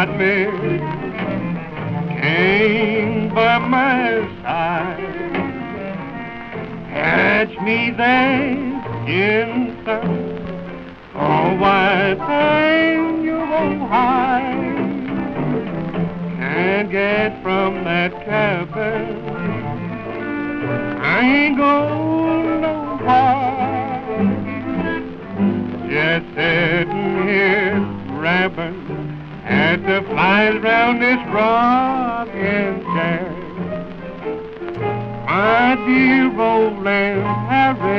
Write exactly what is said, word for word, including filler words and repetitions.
got me, came by my side. Catch me there in sun, oh, why hang you on high? Can't get from that cabin, I ain't going nowhere. Just sitting here rapping at the flies round this rocking chair. My dear old Aunt Harriet,